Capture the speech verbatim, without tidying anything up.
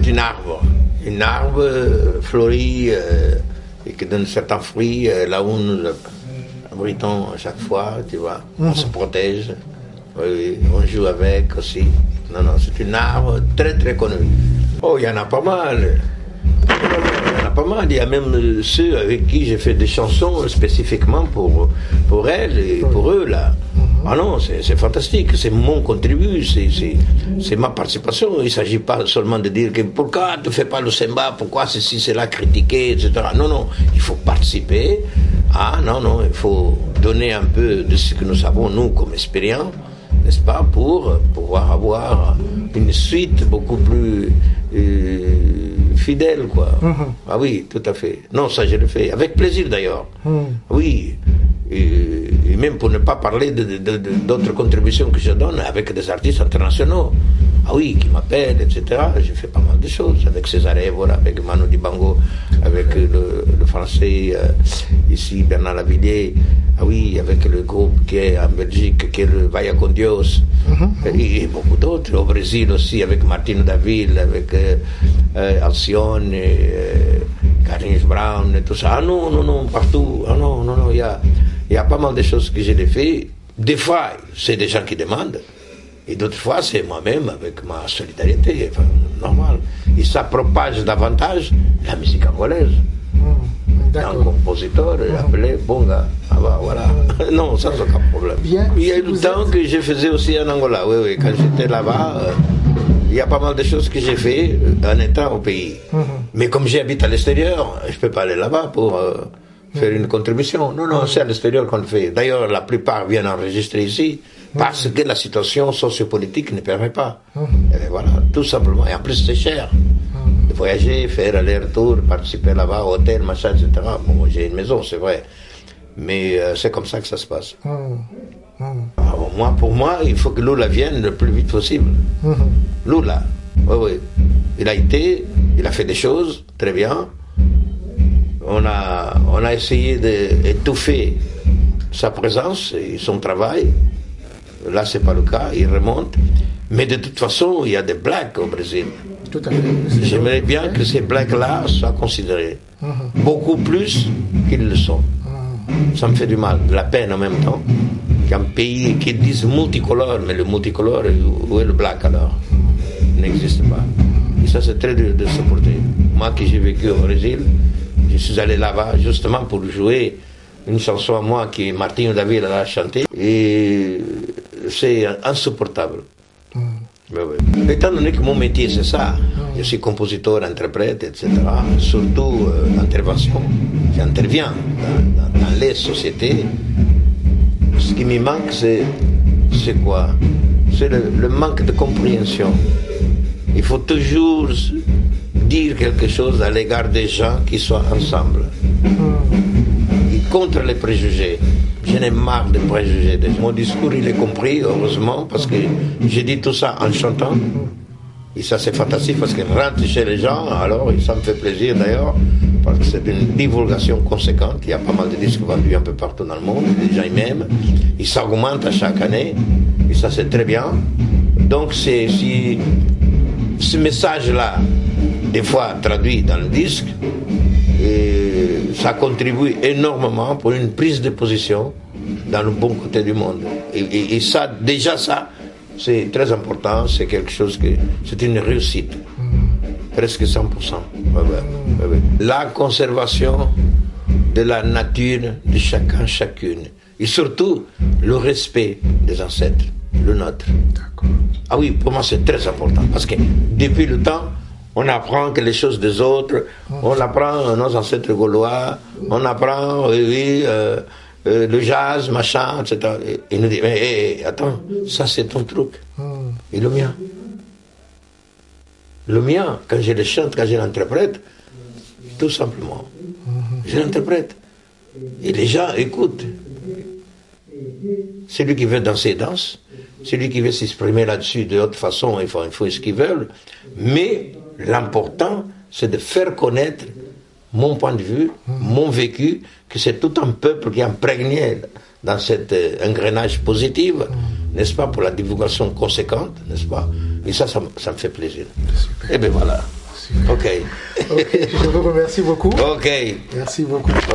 une arbre. Une arbre euh, fleurie euh, et qui donne certains fruits, euh, là où nous abritons à chaque fois, tu vois. Mm-hmm. On se protège. Oui, on joue avec aussi. Non, non, c'est une arbre très très connue. Oh, il y en a pas mal. Il y en a pas mal. Il y a même ceux avec qui j'ai fait des chansons spécifiquement pour, pour elles et pour eux, là. Ah non, c'est, c'est fantastique. C'est mon contribut, c'est, c'est, c'est ma participation. Il ne s'agit pas seulement de dire que pourquoi tu ne fais pas le semba, pourquoi ceci, cela, critiquer, et cetera. Non, non, il faut participer. Ah non, non, il faut donner un peu de ce que nous savons, nous, comme expérience, n'est-ce pas, pour pouvoir avoir une suite beaucoup plus euh, fidèle, quoi. Mm-hmm. Ah oui, tout à fait. Non, ça, je le fais. Avec plaisir, d'ailleurs. Mm. Oui. Et, et même pour ne pas parler de, de, de, d'autres contributions que je donne avec des artistes internationaux. Ah oui, qui m'appellent, et cetera. J'ai fait pas mal de choses avec César Évora, avec Manu Dibango, avec le, le français euh, ici, Bernard Lavilliers. Ah oui, avec le groupe qui est en Belgique, qui est le Vaya con Dios. Mm-hmm. Et, et beaucoup d'autres. Au Brésil aussi, avec Martino Daville, avec euh, euh, Alcione, euh, Carlinhos Brown, et tout ça. Ah non, non, non, partout. Ah non, non, non, il y a... Il y a pas mal de choses que je les fais. Des fois, c'est des gens qui demandent. Et d'autres fois, c'est moi-même avec ma solidarité. Enfin, normal. Et ça propage davantage la musique angolaise. Mmh, un compositeur mmh. appelé Bonga. Ah bah, voilà. Mmh. Non, ça, c'est aucun problème. Bien, il y a eu le temps êtes... que je faisais aussi en Angola. Oui, oui. Quand j'étais là-bas, euh, il y a pas mal de choses que j'ai fait en étant au pays. Mmh. Mais comme j'habite à l'extérieur, je ne peux pas aller là-bas pour... Euh, faire une contribution. Non, non, c'est à l'extérieur qu'on le fait. D'ailleurs, la plupart viennent enregistrer ici parce que la situation sociopolitique ne permet pas. Et voilà, tout simplement. Et en plus, c'est cher de voyager, faire aller-retour, participer là-bas, hôtel, machin, et cetera. Bon, j'ai une maison, c'est vrai. Mais euh, c'est comme ça que ça se passe. Alors, moi, pour moi, il faut que Lula vienne le plus vite possible. Lula, oui, oui. Il a été, il a fait des choses, très bien. On a, on a essayé d'étouffer sa présence et son travail. Là, ce n'est pas le cas, il remonte. Mais de toute façon, il y a des blacks au Brésil. Tout à fait. J'aimerais bien que ces blacks-là soient considérés. Uh-huh. Beaucoup plus qu'ils le sont. Uh-huh. Ça me fait du mal, de la peine en même temps. Qu'un pays qui dise multicolore, mais le multicolore, où est le black alors? Il n'existe pas. Et ça, c'est très dur de supporter. Moi qui j'ai vécu au Brésil, je suis allé là-bas justement pour jouer une chanson à moi qui Martino Daville a chanté et c'est insupportable. Mm. Mais oui. Étant donné que mon métier c'est ça, mm. je suis compositeur, interprète, et cetera. Surtout euh, intervention, j'interviens dans, dans, dans les sociétés. Ce qui me manque, c'est, c'est quoi? C'est le, le manque de compréhension. Il faut toujours dire quelque chose à l'égard des gens qui sont ensemble. Et contre les préjugés. Je n'ai marre de préjugés. Mon discours, il est compris, heureusement, parce que j'ai dit tout ça en chantant. Et ça, c'est fantastique, parce qu'il rentre chez les gens, alors ça me fait plaisir d'ailleurs, parce que c'est une divulgation conséquente. Il y a pas mal de disques vendus un peu partout dans le monde, les gens ils m'aiment. Ils s'augmentent à chaque année, et ça, c'est très bien. Donc, c'est si ce message-là, des fois traduit dans le disque, et ça contribue énormément pour une prise de position dans le bon côté du monde. Et, et, et ça, déjà ça, c'est très important, c'est quelque chose que, c'est une réussite, presque cent pour cent. Ouais, ouais, ouais, ouais. La conservation de la nature de chacun, chacune, et surtout le respect des ancêtres, le nôtre. D'accord. Ah oui, pour moi c'est très important, parce que depuis le temps, on apprend que les choses des autres, on apprend nos ancêtres gaulois, on apprend, oui, oui, euh, euh, le jazz, machin, et cetera. Et il nous dit, mais hey, attends, ça c'est ton truc. Et le mien? Le mien, quand je le chante, quand je l'interprète, tout simplement, je l'interprète. Et les gens écoutent. Celui qui veut danser, danse. Celui qui veut s'exprimer là-dessus de autre façon, il faut, il faut ce qu'ils veulent. Mais l'important, c'est de faire connaître mon point de vue, mon vécu, que c'est tout un peuple qui est imprégné dans cet euh, engrenage positif, n'est-ce pas, pour la divulgation conséquente, n'est-ce pas? Et ça, ça, ça me fait plaisir. Super. Et bien voilà. Ok. Ok, je vous remercie beaucoup. Ok. Merci beaucoup.